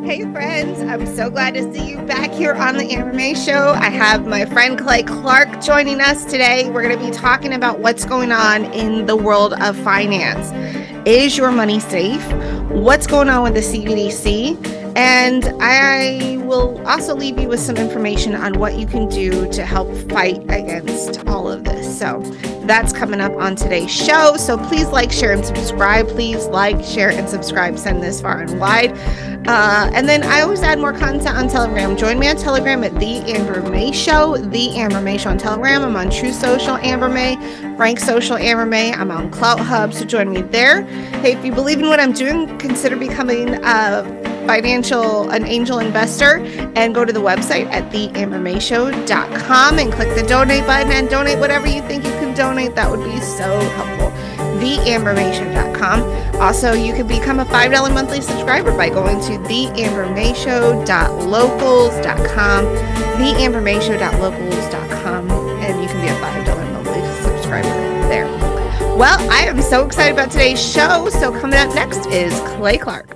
Hey friends, I'm so glad to see you back here on the Amber May Show. I have my friend Clay Clark joining us today. We're going to be talking about what's going on in the world of finance. Is your money safe? What's going on with the CBDC? And I will also leave you with some information on what you can do to help fight against all of this. So that's coming up on today's show. So please like, share, and subscribe. Please like, share, and subscribe. Send this far and wide. And then I always add more content on Telegram. Join me on Telegram at The Amber May Show. The Amber May Show on Telegram. I'm on True Social Amber May, Frank Social Amber May. I'm on Clout Hub, so join me there. Hey, if you believe in what I'm doing, consider becoming an angel investor, and go to the website at theambermayshow.com and click the donate button and donate whatever you think you can donate. That would be so helpful. theambermayshow.com. Also, you can become a $5 monthly subscriber by going to theambermayshow.locals.com, theambermayshow.locals.com, and you can be a $5 monthly subscriber there. Well, I am so excited about today's show. So coming up next is Clay Clark.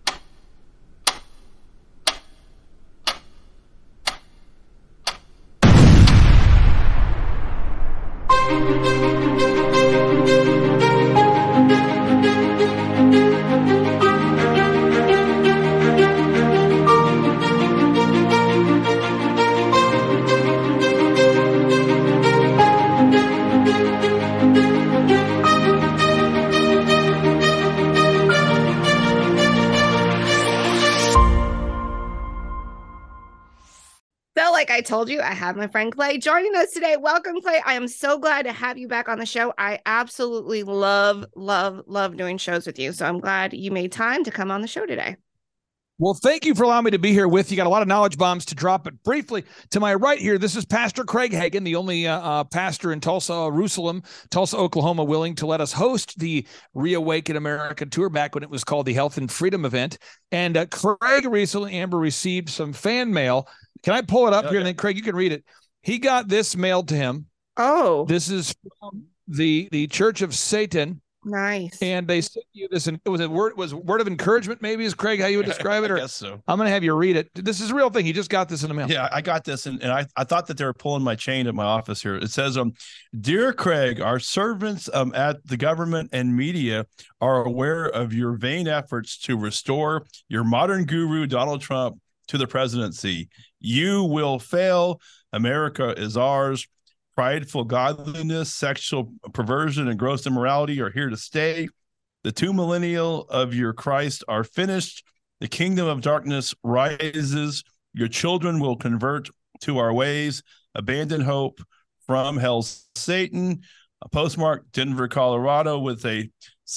Like I told you, I have my friend Clay joining us today. Welcome, Clay. I am so glad to have you back on the show. I absolutely love doing shows with you. So I'm glad you made time to come on the show today. Well, thank you for allowing me to be here with you. Got a lot of knowledge bombs to drop, but briefly to my right here, this is Pastor Craig Hagan, the only pastor in Tulsa, Oklahoma, willing to let us host the Reawaken America tour back when it was called the Health and Freedom event. And Craig recently, Amber, received some fan mail. Can I pull it up here? And then Craig, you can read it. He got this mailed to him. Oh, this is from the Church of Satan. Nice. And they sent you this, and it was a word of encouragement, maybe, is Craig how you would describe it? Or I guess so. I'm going to have you read it. This is a real thing. He just got this in the mail. Yeah, I got this, and I thought that they were pulling my chain at my office here. It says, Dear Craig, our servants at the government and media are aware of your vain efforts to restore your modern guru, Donald Trump, to the presidency. You will fail. America is ours. Prideful godliness, sexual perversion, and gross immorality are here to stay. The 2 millennia of your Christ are finished. The kingdom of darkness rises. Your children will convert to our ways. Abandon hope from hell's Satan. A postmark, Denver, Colorado, with a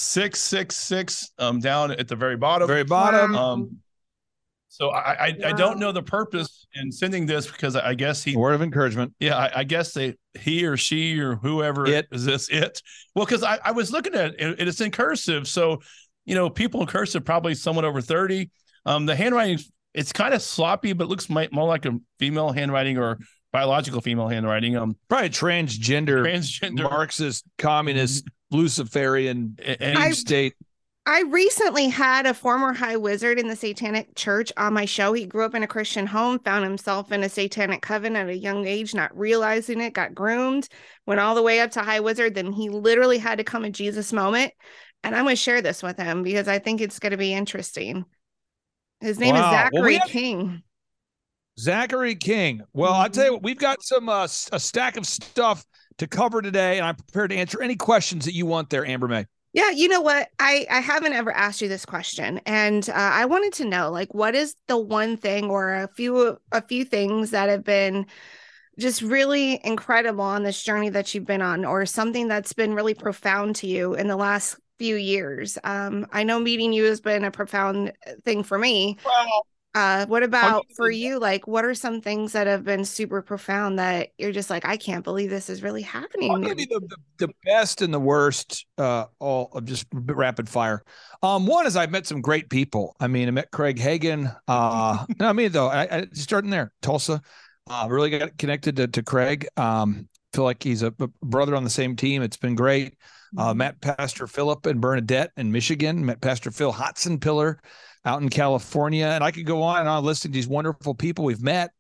666 down at the very bottom. Wow. So I don't know the purpose in sending this, because I guess A word of encouragement. Yeah, I guess he or she or whoever is this it. Well, because I was looking at it, and it's in cursive. So, people in cursive, probably someone over 30. The handwriting, it's kind of sloppy, but looks more like a female handwriting or biological female handwriting. Probably transgender, Marxist, communist, Luciferian, deep state. I recently had a former high wizard in the Satanic Church on my show. He grew up in a Christian home, found himself in a satanic coven at a young age, not realizing it, got groomed, went all the way up to high wizard. Then he literally had to come a Jesus moment. And I'm going to share this with him because I think it's going to be interesting. His name is Zachary King. Zachary King. Well, I'll tell you what, we've got some a stack of stuff to cover today, and I'm prepared to answer any questions that you want there, Amber May. Yeah, you know what? I haven't ever asked you this question, and I wanted to know, like, what is the one thing or a few things that have been just really incredible on this journey that you've been on, or something that's been really profound to you in the last few years? I know meeting you has been a profound thing for me. Well, what about for you? Like, what are some things that have been super profound that you're just like, I can't believe this is really happening? Maybe the best and the worst, all of just rapid fire. One is I've met some great people. I mean, I met Craig Hagan. I just starting there, Tulsa. Really got connected to Craig. Feel like he's a brother on the same team. It's been great. Met Pastor Philip and Bernadette in Michigan. Met Pastor Phil Hotson-Pillar out in California. And I could go on and on listing these wonderful people we've met.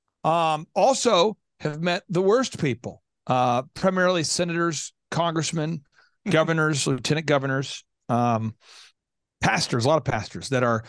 Also have met the worst people, primarily senators, congressmen, governors, lieutenant governors, pastors, a lot of pastors that are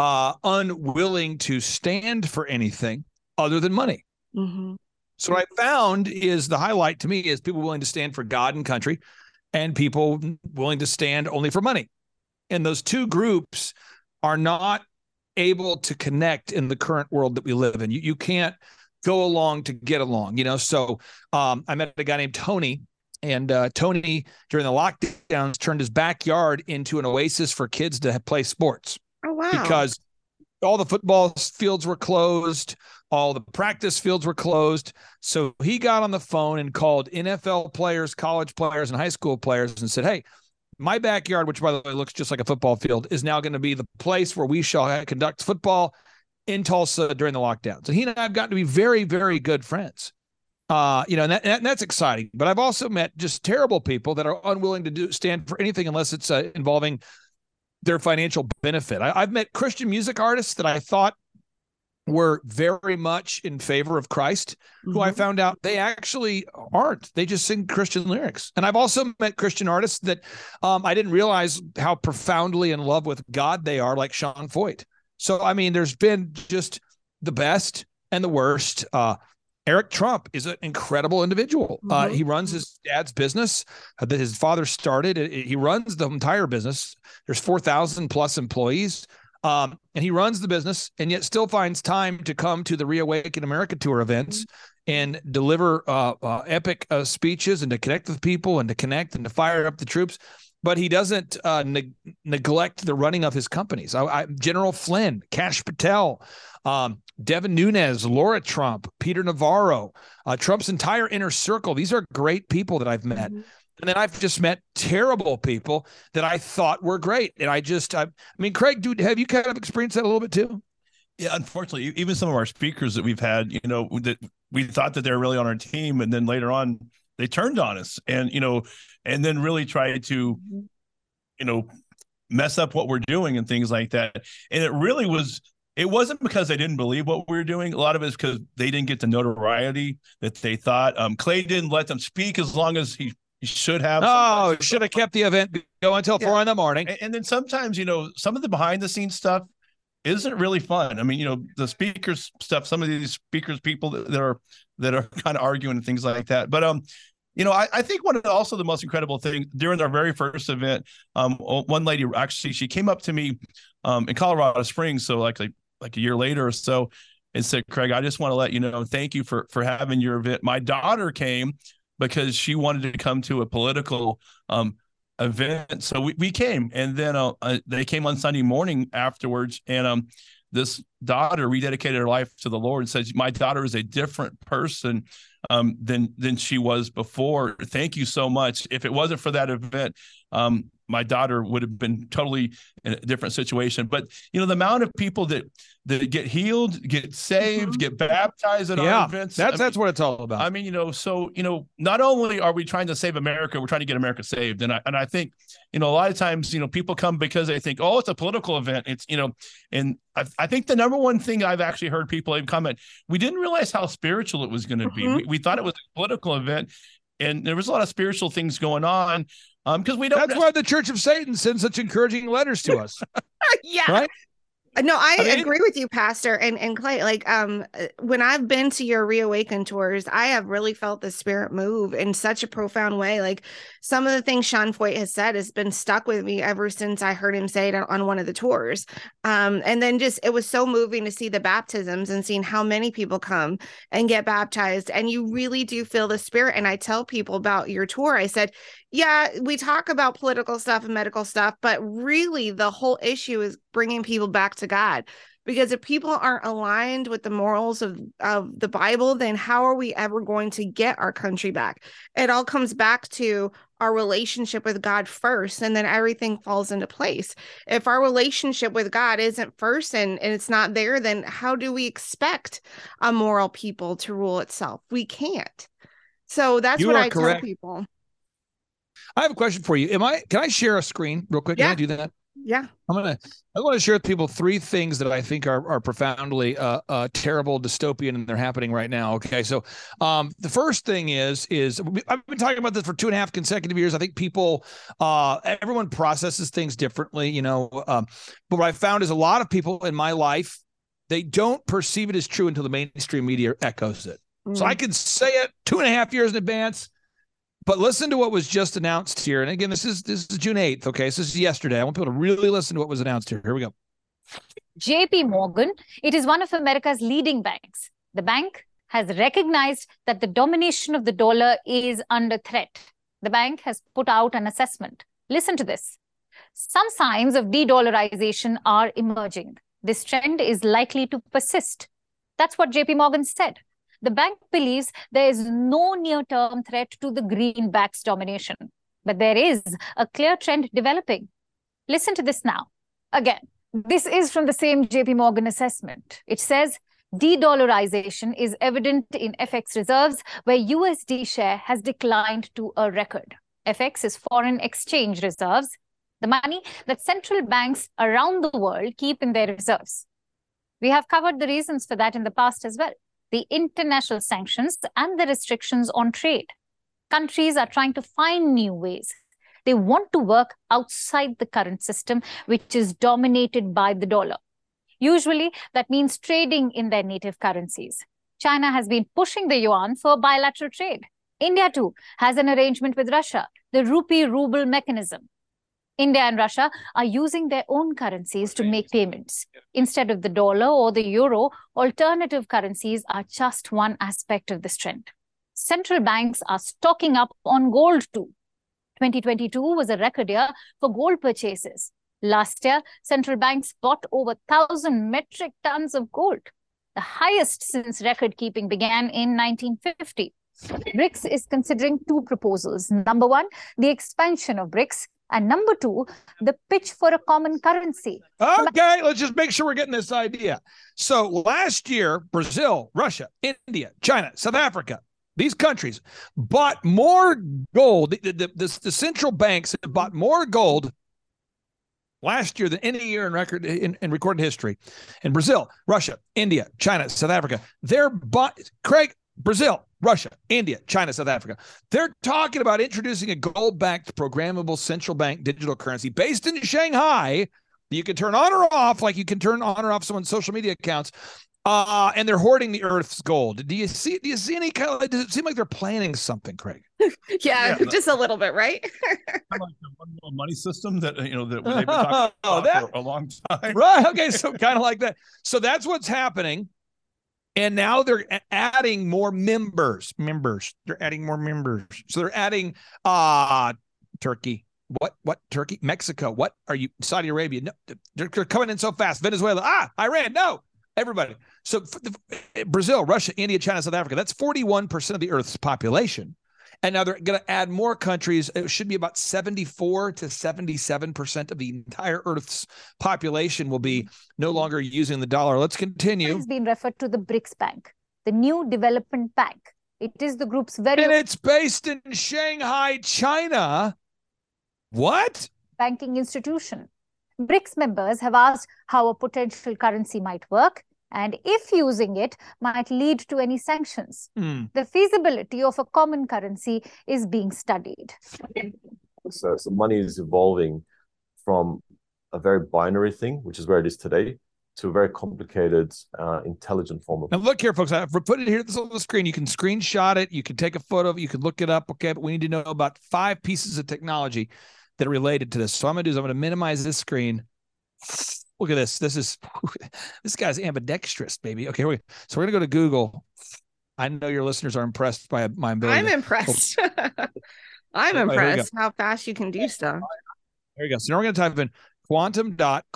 unwilling to stand for anything other than money. Mm-hmm. So what I found is the highlight to me is people willing to stand for God and country and people willing to stand only for money. And those two groups are not able to connect in the current world that we live in. You can't go along to get along, So I met a guy named Tony, and Tony during the lockdowns turned his backyard into an oasis for kids to play sports. Oh, wow. Because all the football fields were closed. All the practice fields were closed. So he got on the phone and called NFL players, college players, and high school players and said, hey, my backyard, which by the way looks just like a football field, is now going to be the place where we shall conduct football in Tulsa during the lockdown. So he and I have gotten to be very, very good friends. And that's exciting. But I've also met just terrible people that are unwilling to stand for anything unless it's involving their financial benefit. I've met Christian music artists that I thought were very much in favor of Christ, who I found out they actually aren't. They just sing Christian lyrics. And I've also met Christian artists that I didn't realize how profoundly in love with God they are, like Sean Foyt. So, I mean, there's been just the best and the worst. Eric Trump is an incredible individual. He runs his dad's business that his father started. He runs the entire business. There's 4,000 plus employees. And he runs the business and yet still finds time to come to the Reawaken America Tour events and deliver epic speeches and to connect with people and to connect and to fire up the troops. But he doesn't neglect the running of his companies. General Flynn, Kash Patel, Devin Nunes, Laura Trump, Peter Navarro, Trump's entire inner circle. These are great people that I've met. And then I've just met terrible people that I thought were great. And I mean, Craig, dude, have you kind of experienced that a little bit too? Yeah, unfortunately, even some of our speakers that we've had, that we thought that they're really on our team. And then later on, they turned on us and then really tried to, mess up what we're doing and things like that. And it wasn't because they didn't believe what we were doing. A lot of it is because they didn't get the notoriety that they thought. Clay didn't let them speak as long as he should have. Oh, should have kept the event going until 4 a.m. And then sometimes, some of the behind the scenes stuff isn't really fun. I mean, the speakers stuff, some of these speakers, people that are kind of arguing and things like that. But, I think one of the most incredible things during our very first event, one lady, actually, she came up to me in Colorado Springs. So like a year later or so and said, Craig, I just want to let you know, thank you for having your event. My daughter came because she wanted to come to a political event. So we came, and then they came on Sunday morning afterwards. And this daughter rededicated her life to the Lord and says, my daughter is a different person than she was before. Thank you so much. If it wasn't for that event, my daughter would have been totally in a different situation. But, the amount of people that get healed, get saved, get baptized at our events. That's what it's all about. I mean, not only are we trying to save America, we're trying to get America saved. And I think, a lot of times, people come because they think, oh, it's a political event. It's, and I think the number one thing I've actually heard people even comment, we didn't realize how spiritual it was going to be. We thought it was a political event, and there was a lot of spiritual things going on. Because we don't. That's why the Church of Satan sends such encouraging letters to us. Yeah. Right? No, I agree with you, Pastor and Clay. Like, when I've been to your Reawaken tours, I have really felt the Spirit move in such a profound way. Like, some of the things Sean Foyt has said has been stuck with me ever since I heard him say it on one of the tours. And then it was so moving to see the baptisms and seeing how many people come and get baptized. And you really do feel the Spirit. And I tell people about your tour, I said, yeah, we talk about political stuff and medical stuff, but really the whole issue is bringing people back to God. Because if people aren't aligned with the morals of the Bible, then how are we ever going to get our country back? It all comes back to our relationship with God first, and then everything falls into place. If our relationship with God isn't first and it's not there, then how do we expect a moral people to rule itself? We can't. So that's what I tell people. I have a question for you. Can I share a screen real quick? Yeah. Can I do that? Yeah. I want to share with people three things that I think are profoundly terrible, dystopian, and they're happening right now. Okay, so the first thing is I've been talking about this for 2.5 consecutive years. I think people, everyone processes things differently, but what I found is a lot of people in my life, they don't perceive it as true until the mainstream media echoes it. So I can say it 2.5 years in advance. But listen to what was just announced here. And again, this is June 8th. Okay. So this is yesterday. I want people to really listen to what was announced here. Here we go. JP Morgan, it is one of America's leading banks. The bank has recognized that the domination of the dollar is under threat. The bank has put out an assessment. Listen to this. Some signs of de-dollarization are emerging. This trend is likely to persist. That's what JP Morgan said. The bank believes there is no near-term threat to the greenback's domination, but there is a clear trend developing. Listen to this now. Again, this is from the same JP Morgan assessment. It says, de-dollarization is evident in FX reserves, where USD share has declined to a record. FX is foreign exchange reserves, the money that central banks around the world keep in their reserves. We have covered the reasons for that in the past as well. The international sanctions and the restrictions on trade. Countries are trying to find new ways. They want to work outside the current system, which is dominated by the dollar. Usually, that means trading in their native currencies. China has been pushing the yuan for bilateral trade. India, too, has an arrangement with Russia, the rupee-ruble mechanism. India and Russia are using their own currencies to make payments. Instead of the dollar or the euro, alternative currencies are just one aspect of this trend. Central banks are stocking up on gold too. 2022 was a record year for gold purchases. Last year, central banks bought over 1,000 metric tons of gold, the highest since record keeping began in 1950. BRICS is considering two proposals. Number one, the expansion of BRICS. And number two, the pitch for a common currency. Okay, let's just make sure we're getting this idea. So last year, Brazil, Russia, India, China, South Africa, these countries bought more gold. The central banks bought more gold last year than any year in recorded history. In Brazil, Russia, India, China, South Africa, Brazil, Russia, India, China, South Africa. They're talking about introducing a gold-backed programmable central bank digital currency based in Shanghai that you can turn on or off like you can turn on or off someone's social media accounts. And they're hoarding the Earth's gold. Do you see any kind of, does it seem like they're planning something, Craig? Yeah, just a little bit, right? Kind of like the one little money system that that they've been talking about for a long time. Right. Okay. So kind of like that. So that's what's happening. And now they're adding more members. They're adding more members. So they're adding Turkey. What Turkey? Mexico. What are you? Saudi Arabia. No, they're coming in so fast. Venezuela. Iran. No. Everybody. So Brazil, Russia, India, China, South Africa. That's 41% of the Earth's population. And now they're going to add more countries. It should be about 74 to 77% of the entire Earth's population will be no longer using the dollar. Let's continue. It has been referred to the BRICS Bank, the new development bank. It is the group's And it's based in Shanghai, China. What? Banking institution. BRICS members have asked how a potential currency might work, and if using it might lead to any sanctions. The feasibility of a common currency is being studied. So money is evolving from a very binary thing, which is where it is today, to a very complicated, intelligent form of. Now look here, folks. I've put it here on the screen. You can screenshot it. You can take a photo of it. You can look it up. Okay, but we need to know about 5 pieces of technology that are related to this. So I'm going to minimize this screen. Look at this. This guy's ambidextrous, baby. Okay, so we're going to go to Google. I know your listeners are impressed by my ability. I'm impressed. I'm impressed how fast you can do stuff. There you go. So now we're going to type in quantum dot.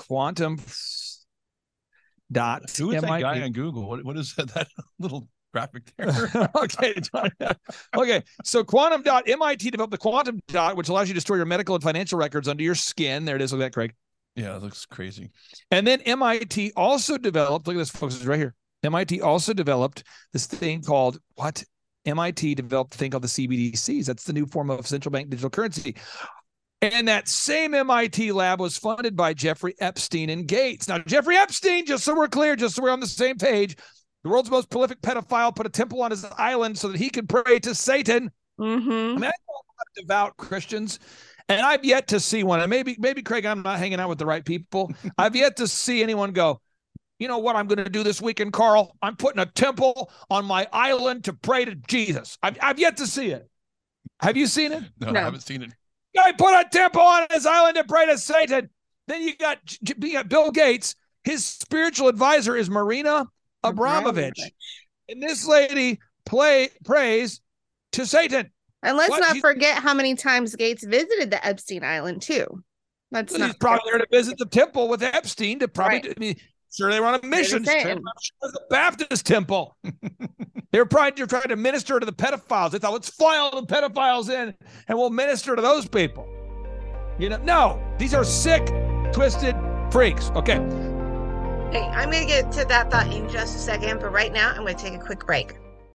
Who is that guy on Google? What is that little graphic there? Okay. So quantum dot, MIT developed the quantum dot, which allows you to store your medical and financial records under your skin. There it is. Look at that, Craig. Yeah, it looks crazy. And then MIT also developed, look at this, folks, it's right here. MIT also developed this thing called MIT developed a thing called the CBDCs. That's the new form of central bank digital currency. And that same MIT lab was funded by Jeffrey Epstein and Gates. Now, Jeffrey Epstein, just so we're clear, just so we're on the same page, the world's most prolific pedophile, put a temple on his island so that he could pray to Satan. Mm-hmm. I mean, I know a lot of devout Christians, and I've yet to see one. And maybe, Craig, I'm not hanging out with the right people. I've yet to see anyone go, you know what I'm going to do this weekend, Carl? I'm putting a temple on my island to pray to Jesus. I've yet to see it. Have you seen it? No, I haven't seen it. Guy put a temple on his island to pray to Satan. Then you got Bill Gates. His spiritual advisor is Marina Abramovich. And this lady prays to Satan. And let's not forget how many times Gates visited the Epstein Island, too. He's probably there to visit the temple with Epstein to probably, I mean, sure they were on a mission trip. I'm sure it was the Baptist temple. They were trying to minister to the pedophiles. They thought, let's fly all the pedophiles in and we'll minister to those people. You know, no, these are sick, twisted freaks. Okay. Hey, I'm going to get to that thought in just a second, but right now I'm going to take a quick break.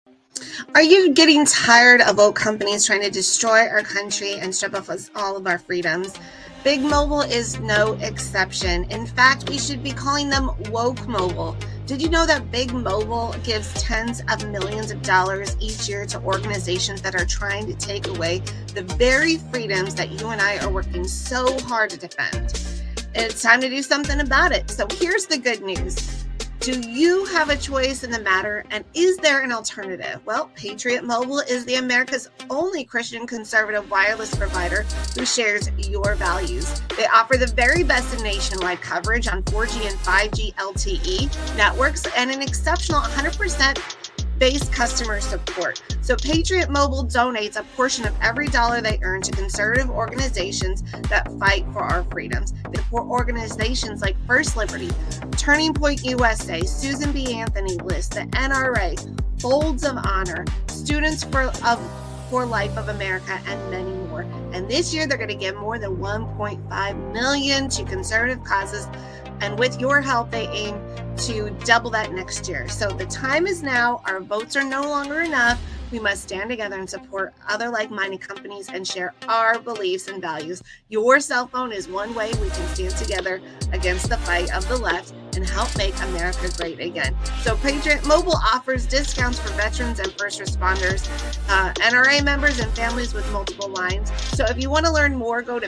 Are you getting tired of woke companies trying to destroy our country and strip off us all of our freedoms? Big Mobile is no exception. In fact, we should be calling them Woke Mobile. Did you know that Big Mobile gives tens of millions of dollars each year to organizations that are trying to take away the very freedoms that you and I are working so hard to defend? It's time to do something about it. So here's the good news. Do you have a choice in the matter, and is there an alternative? Well, Patriot Mobile is the America's only Christian conservative wireless provider who shares your values. They offer the very best in nationwide coverage on 4G and 5G LTE networks and an exceptional 100% base customer support. So Patriot Mobile donates a portion of every dollar they earn to conservative organizations that fight for our freedoms. They support organizations like First Liberty, Turning Point USA, Susan B. Anthony List, the NRA, Folds of Honor, Students for Life of America, and many more. And this year, they're going to give more than $1.5 million to conservative causes. And with your help, they aim to double that next year. So the time is now. Our votes are no longer enough. We must stand together and support other like-minded companies and share our beliefs and values. Your cell phone is one way we can stand together against the fight of the left and help make America great again. So Patriot Mobile offers discounts for veterans and first responders, NRA members, and families with multiple lines. So if you want to learn more, go to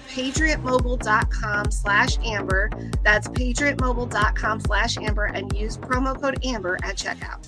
patriotmobile.com/Amber. That's patriotmobile.com/Amber and use promo code Amber at checkout.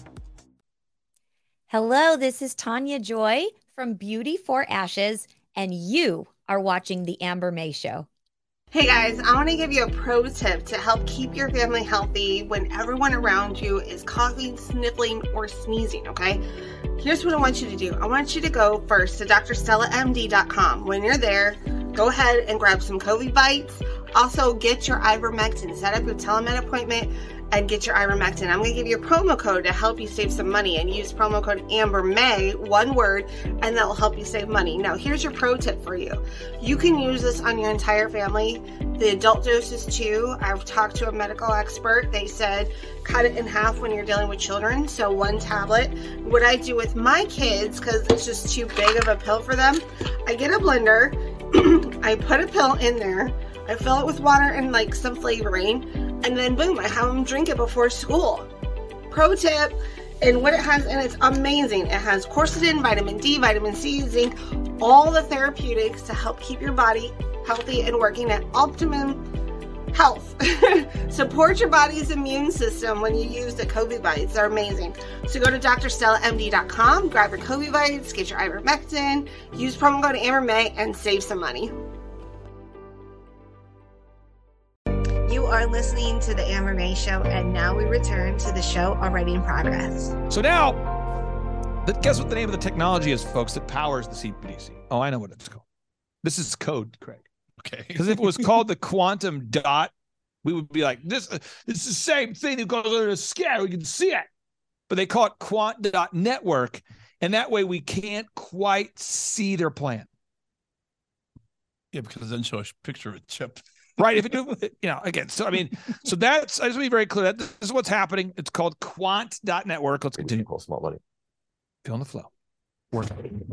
Hello, this is Tanya Joy from Beauty for Ashes, and you are watching The Amber May Show. Hey guys, I want to give you a pro tip to help keep your family healthy when everyone around you is coughing, sniffling, or sneezing, okay? Here's what I want you to do. I want you to go first to drstellamd.com. When you're there, go ahead and grab some COVID bites. Also, get your ivermectin. Set up your telemed appointment and get your ivermectin. I'm going to give you a promo code to help you save some money, and use promo code AMBERMAY, one word, and that will help you save money. Now, here's your pro tip for you. You can use this on your entire family. The adult doses too. I've talked to a medical expert. They said cut it in half when you're dealing with children, so one tablet. What I do with my kids, because it's just too big of a pill for them, I get a blender, I put a pill in there, I fill it with water and like some flavoring, and then boom, I have them drink it before school. Pro tip, and what it has, and it's amazing. It has quercetin, vitamin D, vitamin C, zinc, all the therapeutics to help keep your body healthy and working at optimum health. Support your body's immune system when you use the COVID bites. They're amazing. So go to drstellamd.com, grab your COVID bites, get your ivermectin, use promo code AMBERMAY, and save some money. You are listening to the Amber May Show, and now we return to the show already in progress. So now, guess what the name of the technology is, folks, that powers the CBDC? Oh, I know what it's called. This is code, Craig. Okay. Because if it was called the quantum dot, we would be like, this is the same thing that goes under the scan. We can see it. But they call it quant.network, and that way we can't quite see their plan. Yeah, because then show a picture of a chip. Right. If it do, again, so I mean, so that's, I just want to be very clear that this is what's happening. It's called quant.network. Let's continue. Call smart money. Feel the flow. Work.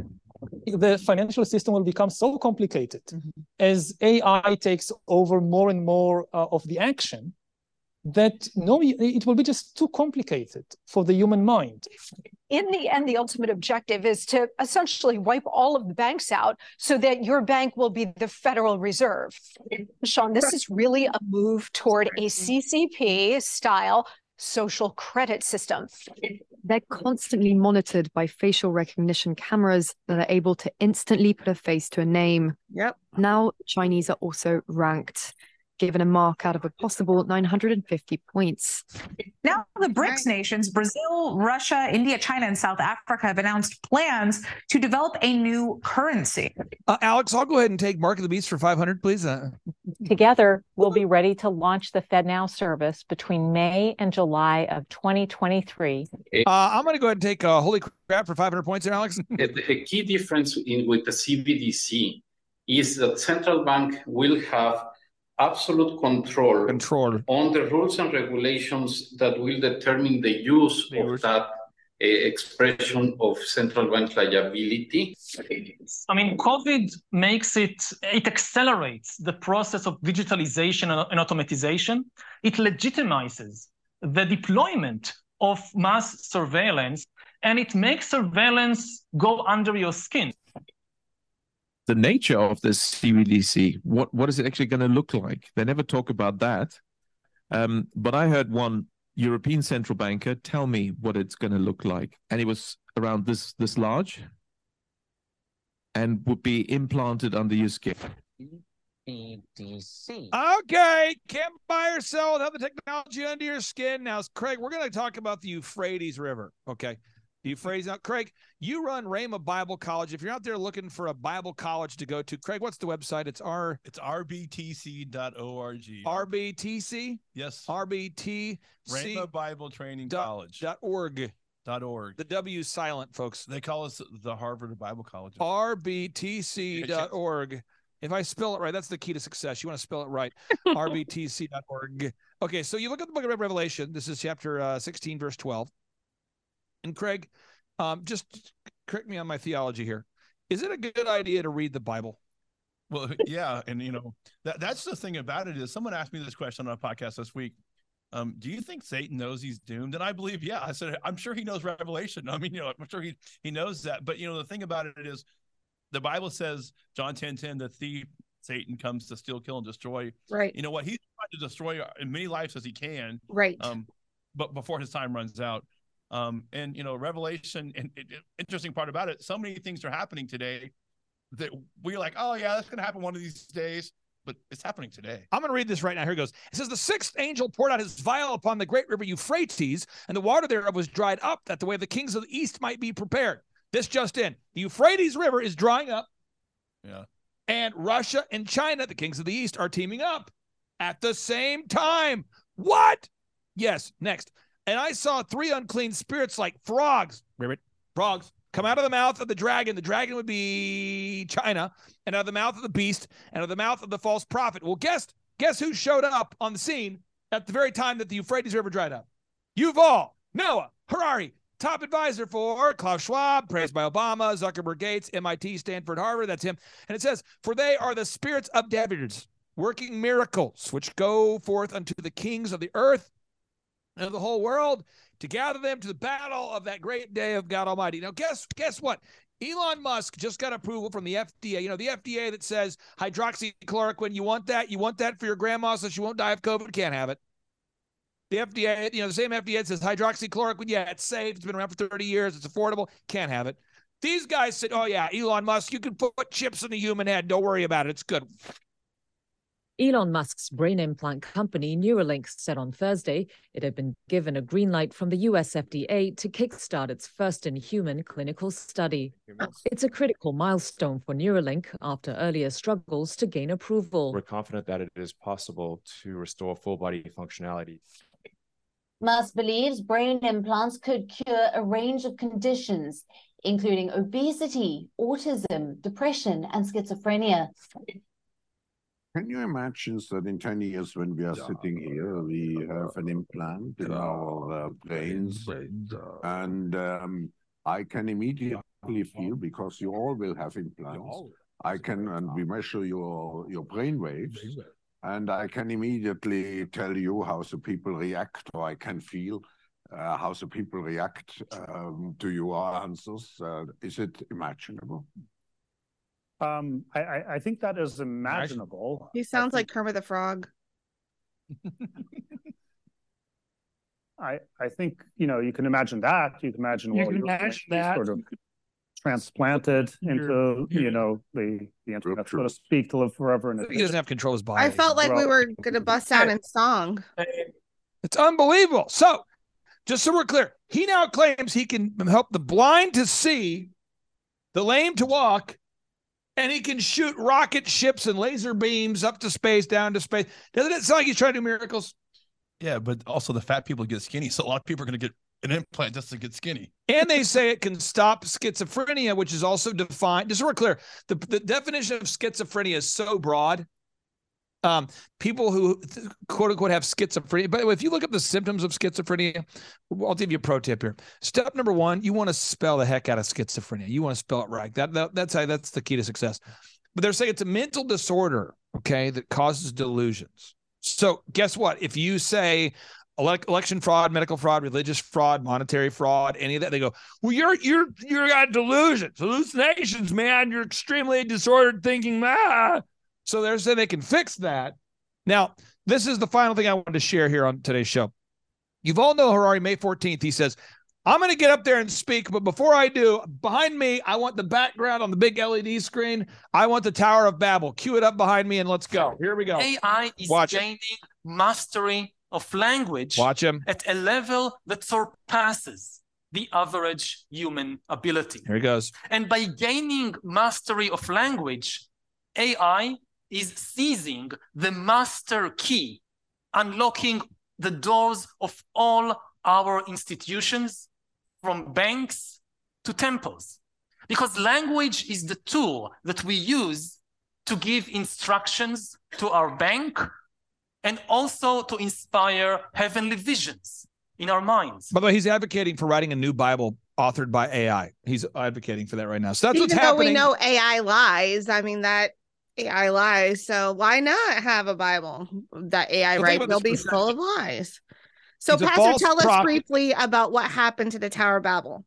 the financial system will become so complicated as AI takes over more and more of the action, that it will be just too complicated for the human mind. In the end, the ultimate objective is to essentially wipe all of the banks out so that your bank will be the Federal Reserve. Sean, this is really a move toward a CCP-style social credit system. They're constantly monitored by facial recognition cameras that are able to instantly put a face to a name. Yep. Now, Chinese are also ranked, given a mark out of a possible 950 points. Now, the BRICS nations, Brazil, Russia, India, China, and South Africa have announced plans to develop a new currency. Alex, I'll go ahead and take Mark of the Beast for 500, please. Together, we'll be ready to launch the FedNow service between May and July of 2023. I'm going to go ahead and take Holy Crap for 500 points there, Alex. The key difference with the CBDC is that central bank will have absolute control on the rules and regulations that will determine the use of that expression of central bank liability. I mean, COVID makes it accelerates the process of digitalization and automatization. It legitimizes the deployment of mass surveillance, and it makes surveillance go under your skin. The nature of this CBDC, what is it actually going to look like? They never talk about that. But I heard one European central banker tell me what it's going to look like. And it was around this large and would be implanted under your skin. CBDC. Okay, can't buy or sell without the technology under your skin. Now, Craig, we're going to talk about the Euphrates River, okay? The Euphrates. Now, Craig, you run Rhema Bible College. If you're out there looking for a Bible college to go to, Craig, what's the website? It's rbtc.org. RBTC? Yes. RBTC. Rhema Bible Training College. .org. .org. The W's silent, folks. They call us the Harvard Bible College. rbtc.org. If I spell it right, that's the key to success. You want to spell it right. rbtc.org. Okay, so you look at the book of Revelation. This is chapter 16, verse 12. And Craig, just correct me on my theology here. Is it a good idea to read the Bible? Well, yeah. And, that's the thing about it is someone asked me this question on a podcast this week. Do you think Satan knows he's doomed? And I believe, yeah. I said, I'm sure he knows Revelation. I mean, I'm sure he knows that. But, the thing about it is the Bible says, John 10:10, the thief, Satan, comes to steal, kill, and destroy. Right. You know what? He's trying to destroy as many lives as he can. Right. But before his time runs out. And Revelation, and interesting part about it, so many things are happening today that we're like, oh yeah, that's going to happen one of these days, but it's happening today. I'm going to read this right now. Here it goes. It says, the sixth angel poured out his vial upon the great river Euphrates, and the water thereof was dried up, that the way of the kings of the east might be prepared. This just in. The Euphrates River is drying up. Yeah. And Russia and China, the kings of the east, are teaming up at the same time. What? Yes. Next. And I saw three unclean spirits like frogs, frogs, come out of the mouth of the dragon. The dragon would be China, and out of the mouth of the beast, and out of the mouth of the false prophet. Well, guess who showed up on the scene at the very time that the Euphrates River dried up? Yuval Noah Harari, top advisor for Klaus Schwab, praised by Obama, Zuckerberg, Gates, MIT, Stanford, Harvard. That's him. And it says, for they are the spirits of devils, working miracles, which go forth unto the kings of the earth and of the whole world, to gather them to the battle of that great day of God Almighty. Now, guess what? Elon Musk just got approval from the FDA. The FDA that says hydroxychloroquine, you want that? You want that for your grandma so she won't die of COVID? Can't have it. The FDA, the same FDA that says hydroxychloroquine, yeah, it's safe. It's been around for 30 years. It's affordable. Can't have it. These guys said, oh, yeah, Elon Musk, you can put chips in the human head. Don't worry about it. It's good. Elon Musk's brain implant company Neuralink said on Thursday it had been given a green light from the US FDA to kickstart its first-in-human clinical study. It's a critical milestone for Neuralink after earlier struggles to gain approval. We're confident that it is possible to restore full-body functionality. Musk believes brain implants could cure a range of conditions, including obesity, autism, depression, and schizophrenia. Can you imagine that in 10 years when we are sitting here, we have an implant in our brains and I can immediately feel, because you all will have implants, I can, and we measure your brain waves, and I can immediately tell you how the people react, or I can feel how the people react to your answers. Is it imaginable? I think that is imaginable. He sounds like Kermit the Frog. I think, you can imagine that. You can imagine, sort of transplanted into, the internet, so to speak, to live forever. He doesn't have control of his body. I felt like we were going to bust out in song. It's unbelievable. So, just so we're clear, he now claims he can help the blind to see, the lame to walk, and he can shoot rocket ships and laser beams up to space, down to space. Doesn't it sound like he's trying to do miracles? Yeah, but also the fat people get skinny, so a lot of people are going to get an implant just to get skinny. And they say it can stop schizophrenia, which is also defined. Just so we're clear, the definition of schizophrenia is so broad. People who quote unquote have schizophrenia, but if you look up the symptoms of schizophrenia, I'll give you a pro tip here. Step number one, you want to spell the heck out of schizophrenia. You want to spell it right. That's the key to success. But they're saying it's a mental disorder, okay, that causes delusions. So guess what? If you say election fraud, medical fraud, religious fraud, monetary fraud, any of that, they go, well, you're got delusions, hallucinations, man. You're extremely disordered thinking. So they're saying they can fix that. Now, this is the final thing I wanted to share here on today's show. You've all know Harari, May 14th. He says, I'm going to get up there and speak, but before I do, behind me, I want the background on the big LED screen. I want the Tower of Babel. Cue it up behind me and let's go. Here we go. AI is gaining mastery of language at a level that surpasses the average human ability. Here he goes. And by gaining mastery of language, AI is seizing the master key, unlocking the doors of all our institutions, from banks to temples. Because language is the tool that we use to give instructions to our bank and also to inspire heavenly visions in our minds. By the way, he's advocating for writing a new Bible authored by AI. He's advocating for that right now. So that's what's happening. Even though we know AI lies, I mean, that AI lies, so why not have a Bible that AI writes will be full of lies? So, Pastor, tell us briefly about what happened to the Tower of Babel.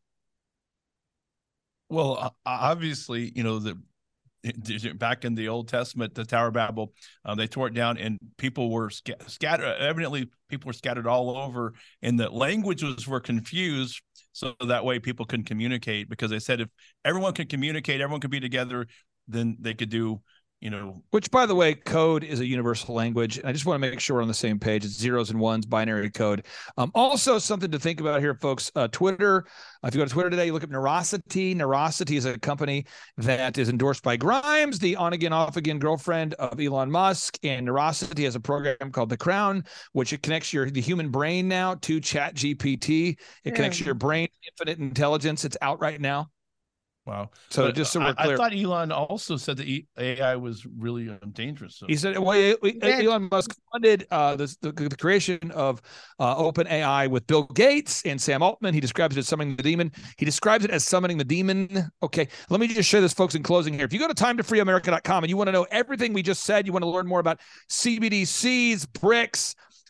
Well, obviously, back in the Old Testament, the Tower of Babel, they tore it down, and people were scattered. Evidently, people were scattered all over, and the languages were confused, so that way people couldn't communicate. Because they said if everyone could communicate, everyone could be together, then they could do. Which, by the way, code is a universal language. I just want to make sure we're on the same page. It's zeros and ones, binary code. Also, something to think about here, folks. Twitter. If you go to Twitter today, you look up Nerosity. Nerosity is a company that is endorsed by Grimes, the on-again, off-again girlfriend of Elon Musk. And Nerosity has a program called The Crown, which it connects the human brain now to ChatGPT. It connects your brain to infinite intelligence. It's out right now. Wow. So just so we're clear. I thought Elon also said that AI was really dangerous. So. He said, well, Elon Musk funded the creation of OpenAI with Bill Gates and Sam Altman. He describes it as summoning the demon. He describes it as summoning the demon. Okay, let me just share this, folks, in closing here. If you go to timetofreeamerica.com and you want to know everything we just said, you want to learn more about CBDCs, BRICS,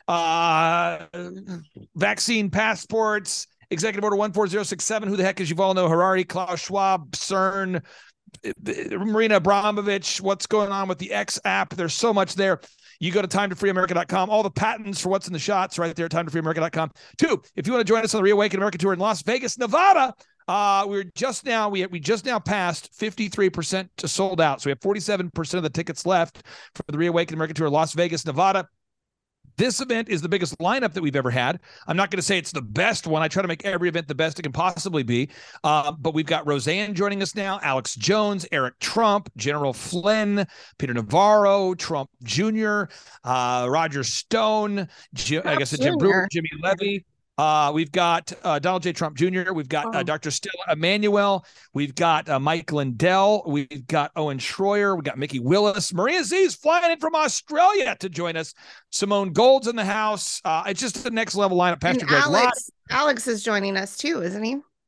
vaccine passports, Executive Order 14067, who the heck is Yuval Harari, Klaus Schwab, CERN, Marina Abramovich, what's going on with the X app. There's so much there. You go to timetofreeamerica.com. All the patents for what's in the shots right there at timetofreeamerica.com. 2, if you want to join us on the Reawaken America Tour in Las Vegas, Nevada, we just now passed 53% to sold out. So we have 47% of the tickets left for the Reawaken America Tour, Las Vegas, Nevada. This event is the biggest lineup that we've ever had. I'm not going to say it's the best one. I try to make every event the best it can possibly be. But we've got Roseanne joining us now, Alex Jones, Eric Trump, General Flynn, Peter Navarro, Trump Jr., Roger Stone, Jim Brewer, Jimmy Levy. We've got Donald J. Trump Jr. We've got Dr. Stella Emanuel. We've got Mike Lindell. We've got Owen Schroyer. We've got Mickey Willis. Maria Z's flying in from Australia to join us. Simone Gold's in the house. It's just the next level lineup. Pastor Greg Lott. Alex is joining us too, isn't he?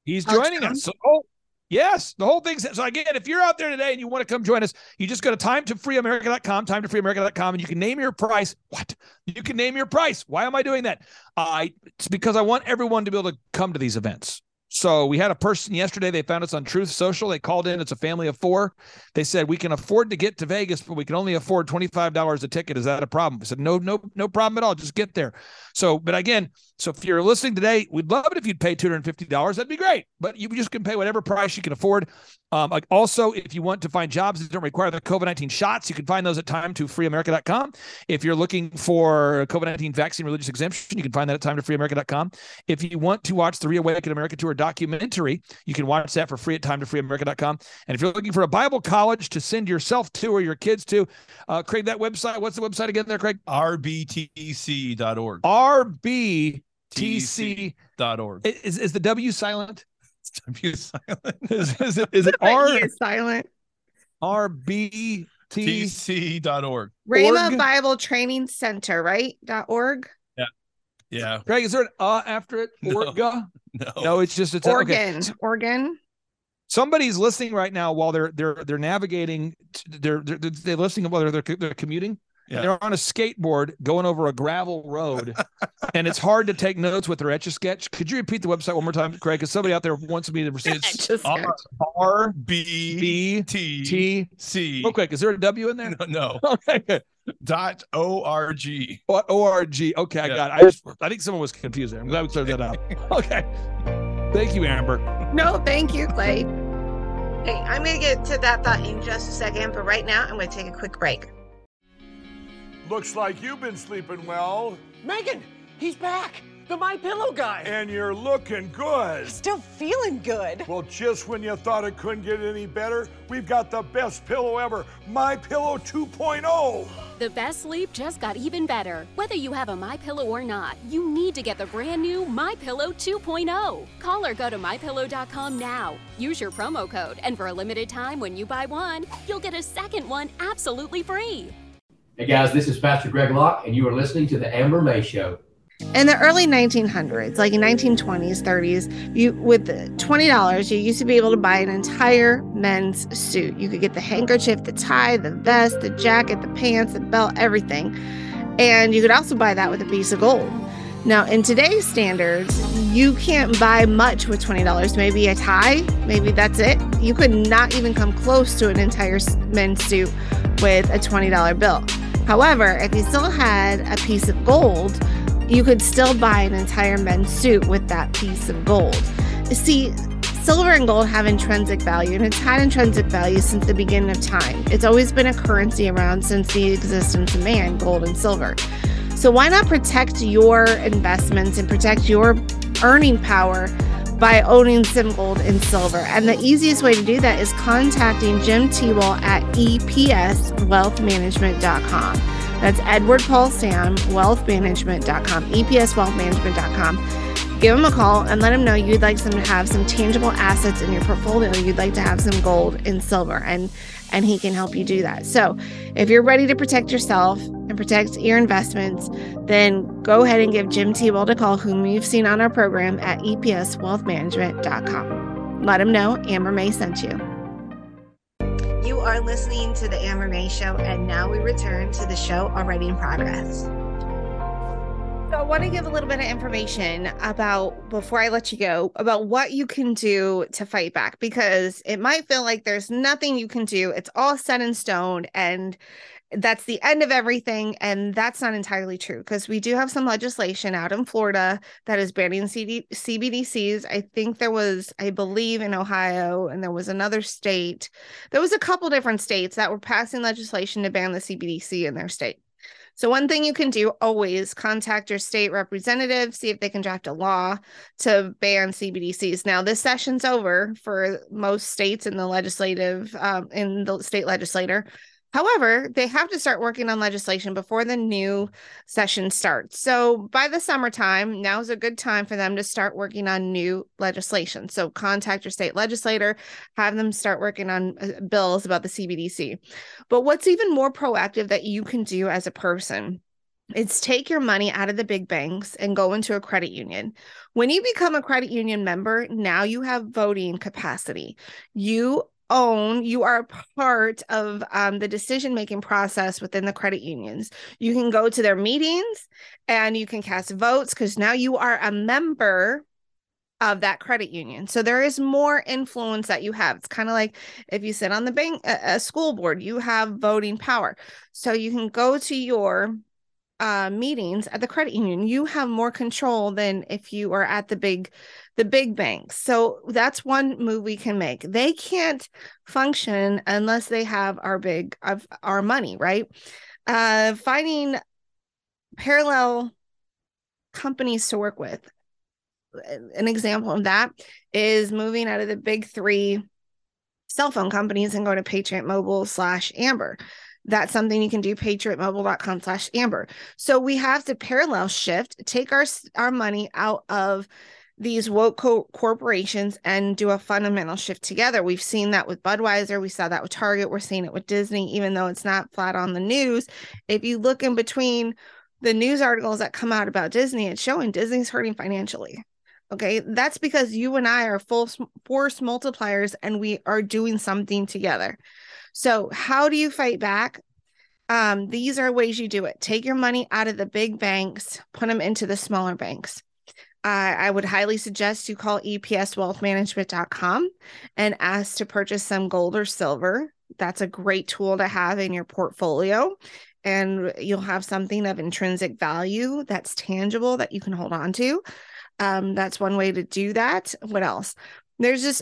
He's joining us. So, yes, the whole thing. So again, if you're out there today and you want to come join us, you just go to timetofreeamerica.com, timetofreeamerica.com, and you can name your price. What? You can name your price. Why am I doing that? It's because I want everyone to be able to come to these events. So we had a person yesterday, they found us on Truth Social. They called in. It's a family of 4. They said, we can afford to get to Vegas, but we can only afford $25 a ticket. Is that a problem? I said, no problem at all. Just get there. So, but again, so if you're listening today, we'd love it if you'd pay $250. That'd be great. But you just can pay whatever price you can afford. Also, if you want to find jobs that don't require the COVID-19 shots, you can find those at timetofreeamerica.com. If you're looking for COVID-19 vaccine religious exemption, you can find that at timetofreeamerica.com. If you want to watch the Reawaken America Tour documentary, you can watch that for free at timetofreeamerica.com. And if you're looking for a Bible college to send yourself to or your kids to, Craig, that website, what's the website again there, Craig? rbtc.org. rbtc.org. Is the W silent? W silent. Is it R? Is silent. rbtc.org. Rhema Bible Training Center, right? .org. Yeah. Craig, is there an after it? Orga? No, it's Oregon. Okay. Oregon. Somebody's listening right now while they're navigating. They're listening while they're commuting. Yeah. They're on a skateboard going over a gravel road, and it's hard to take notes with their Etch-a-Sketch. Could you repeat the website one more time, Craig? Because somebody out there wants me to receive RBTC. Oh, quick, is there a W in there? No. Okay. .org. .org. Okay, I got it. I think someone was confused there. I'm glad we cleared that up. Okay. Thank you, Amber. No, thank you, Clay. Hey, I'm going to get to that thought in just a second, but right now I'm going to take a quick break. Looks like you've been sleeping well. Megan, he's back. The MyPillow guy. And you're looking good. Still feeling good. Well, just when you thought it couldn't get any better, we've got the best pillow ever, MyPillow 2.0. The best sleep just got even better. Whether you have a MyPillow or not, you need to get the brand new MyPillow 2.0. Call or go to MyPillow.com now. Use your promo code, and for a limited time when you buy one, you'll get a second one absolutely free. Hey guys, this is Pastor Greg Locke, and you are listening to The Amber May Show. In the early 1900s, like in 1920s, 30s, with $20, you used to be able to buy an entire men's suit. You could get the handkerchief, the tie, the vest, the jacket, the pants, the belt, everything. And you could also buy that with a piece of gold. Now, in today's standards, you can't buy much with $20. Maybe a tie, maybe that's it. You could not even come close to an entire men's suit with a $20 bill. However, if you still had a piece of gold, you could still buy an entire men's suit with that piece of gold. See, silver and gold have intrinsic value, and it's had intrinsic value since the beginning of time. It's always been a currency around since the existence of man, gold and silver. So why not protect your investments and protect your earning power by owning some gold and silver? And the easiest way to do that is contacting Jim Tewell at EPSwealthmanagement.com. That's Edward Paul Sam, wealthmanagement.com, EPSwealthmanagement.com. Give him a call and let him know you'd like to have some tangible assets in your portfolio. You'd like to have some gold and silver, and he can help you do that. So if you're ready to protect yourself and protect your investments, then go ahead and give Jim Tewell a call, whom you've seen on our program at EPSwealthmanagement.com. Let him know Amber May sent you. You are listening to the Amber May Show, and now we return to the show already in progress. So I want to give a little bit of information about, before I let you go, about what you can do to fight back, because it might feel like there's nothing you can do. It's all set in stone, and that's the end of everything. And that's not entirely true, because we do have some legislation out in Florida that is banning CBDCs. I think there was, I believe, in Ohio, and there was another state. There was a couple different states that were passing legislation to ban the CBDC in their state. So one thing you can do, always contact your state representative, see if they can draft a law to ban CBDCs. Now, this session's over for most states in the in the state legislature. However, they have to start working on legislation before the new session starts. So by the summertime, now's a good time for them to start working on new legislation. So contact your state legislator, have them start working on bills about the CBDC. But what's even more proactive that you can do as a person It's take your money out of the big banks and go into a credit union. When you become a credit union member, now you have voting capacity. You are a part of the decision-making process within the credit unions. You can go to their meetings and you can cast votes because now you are a member of that credit union. So there is more influence that you have. It's kind of like if you sit on the bank, a school board, you have voting power. So you can go to your meetings at the credit union. You have more control than if you are at the big banks. So that's one move we can make. They can't function unless they have our money, right? Finding parallel companies to work with. An example of that is moving out of the big three cell phone companies and going to Patriot Mobile /Amber. That's something you can do, patriotmobile.com/Amber. So we have to parallel shift, take our money out of these woke corporations and do a fundamental shift together. We've seen that with Budweiser. We saw that with Target. We're seeing it with Disney, even though it's not flat on the news. If you look in between the news articles that come out about Disney, it's showing Disney's hurting financially. Okay, that's because you and I are full force multipliers and we are doing something together. So how do you fight back? These are ways you do it. Take your money out of the big banks, put them into the smaller banks. I would highly suggest you call EPSwealthmanagement.com and ask to purchase some gold or silver. That's a great tool to have in your portfolio. And you'll have something of intrinsic value that's tangible that you can hold on to. That's one way to do that. What else? There's just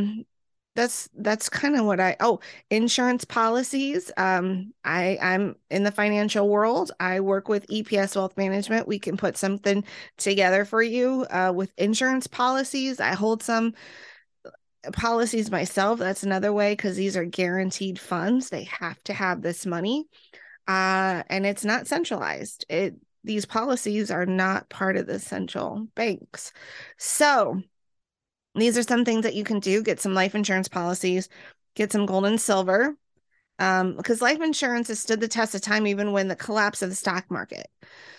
that's kind of what insurance policies. I'm in the financial world. I work with EPS Wealth Management. We can put something together for you with insurance policies. I hold some policies myself. That's another way, because these are guaranteed funds. They have to have this money. And it's not centralized. These policies are not part of the central banks. So these are some things that you can do. Get some life insurance policies, get some gold and silver, because life insurance has stood the test of time, even when the collapse of the stock market.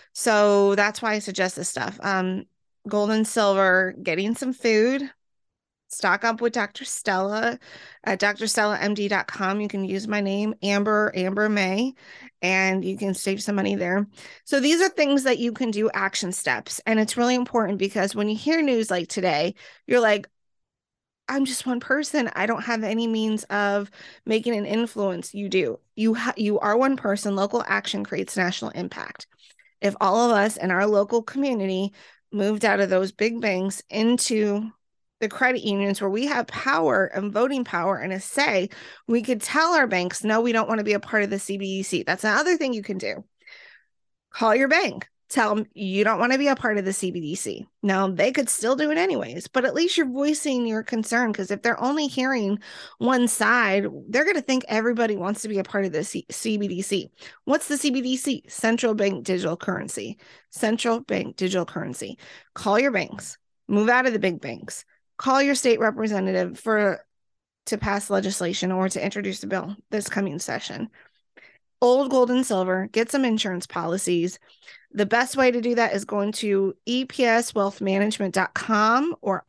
So that's why I suggest this stuff. Gold and silver, getting some food. Stock up with Dr. Stella at drstellamd.com. You can use my name, Amber May, and you can save some money there. So these are things that you can do, action steps. And it's really important, because when you hear news like today, you're like, I'm just one person. I don't have any means of making an influence. You do. You are one person. Local action creates national impact. If all of us in our local community moved out of those big banks into the credit unions, where we have power and voting power and a say, we could tell our banks, no, we don't want to be a part of the CBDC. That's another thing you can do. Call your bank. Tell them you don't want to be a part of the CBDC. Now, they could still do it anyways, but at least you're voicing your concern, because if they're only hearing one side, they're going to think everybody wants to be a part of the CBDC. What's the CBDC? Central bank digital currency. Central bank digital currency. Call your banks. Move out of the big banks. Call your state representative to pass legislation or to introduce a bill this coming session. Old gold and silver, get some insurance policies. The best way to do that is going to EPSwealthmanagement.com or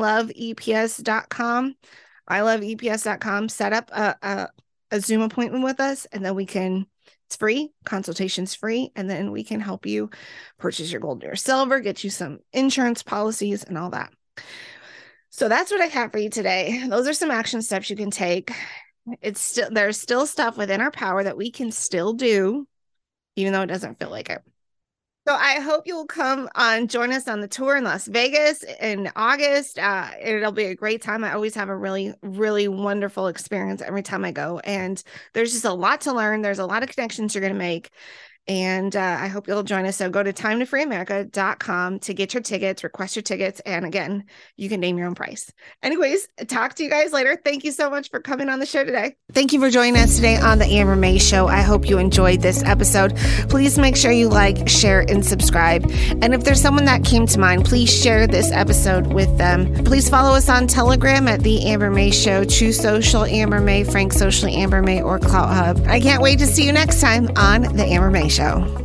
iloveeps.com. iloveeps.com. Set up a Zoom appointment with us, and then it's free, consultation's free, and then we can help you purchase your gold or silver, get you some insurance policies and all that. So that's what I have for you today. Those are some action steps you can take. There's still stuff within our power that we can still do, even though it doesn't feel like it. So I hope you'll come join us on the tour in Las Vegas in August. It'll be a great time. I always have a really, really wonderful experience every time I go. And there's just a lot to learn. There's a lot of connections you're going to make. And I hope you'll join us. So go to timetofreeamerica.com to get your tickets, request your tickets. And again, you can name your own price. Anyways, talk to you guys later. Thank you so much for coming on the show today. Thank you for joining us today on the Amber May Show. I hope you enjoyed this episode. Please make sure you like, share, and subscribe. And if there's someone that came to mind, please share this episode with them. Please follow us on Telegram at The Amber May Show, True Social Amber May, Frank Socially Amber May, or Clout Hub. I can't wait to see you next time on the Amber May Show.